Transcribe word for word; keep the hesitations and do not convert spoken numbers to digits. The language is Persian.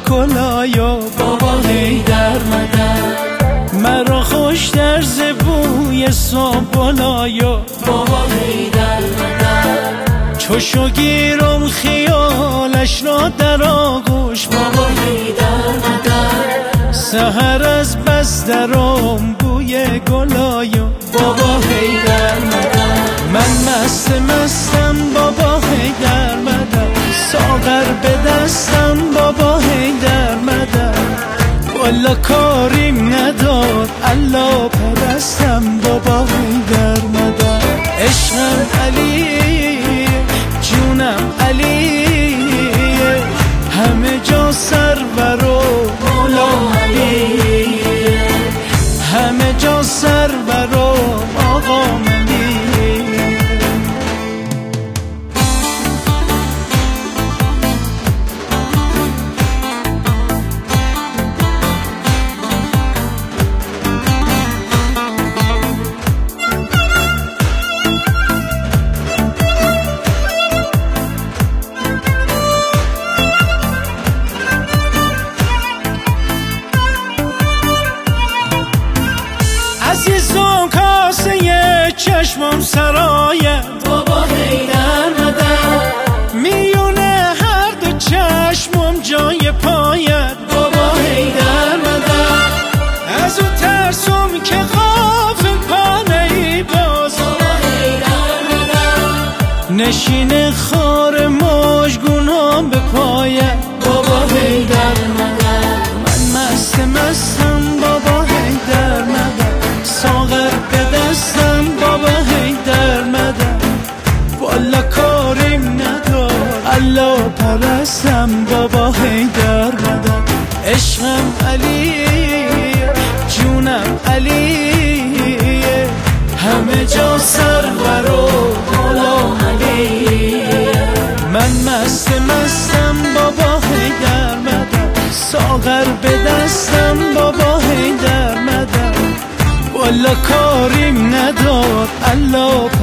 کلایا بابا حیدر مدد، مرا خوش در زبوی سابلایا بابا حیدر مدد، چوشو گیرم خیالش را در آغوش بابا حیدر مدد، سحر از بس درام بوی گلایا بابا حیدر مدد، من مست مستم بابا حیدر مدد، ساغر به دستم بابا حیدر مدد، والا کاریم نداد الله پرستم بابا حیدر مدد، عشقم علی جونم علی، همه جا سرور و مولا علی، همه جا سرور و آقا علی. عزیزم کاسه چشمم سرایه بابا حیدر مدد، میونه هر دو چشمم جای پایت بابا حیدر مدد، از او ترسم که غافل پانه ای باز بابا حیدر مدد، نشین خار مژگونم به پایت بابا حیدر مدد، من مست مستم بابا حیدر مدد، ساغر به دستم بابا حیدر مدد، والا کاریم ندار الله پرستم بابا حیدر مدد، عشقم علی جونم علی، همه جا سرور و مولا علی، من مست مستم بابا حیدر مدد، ساغر به دستم بابا حیدر مدد، والا کاریم نداد الله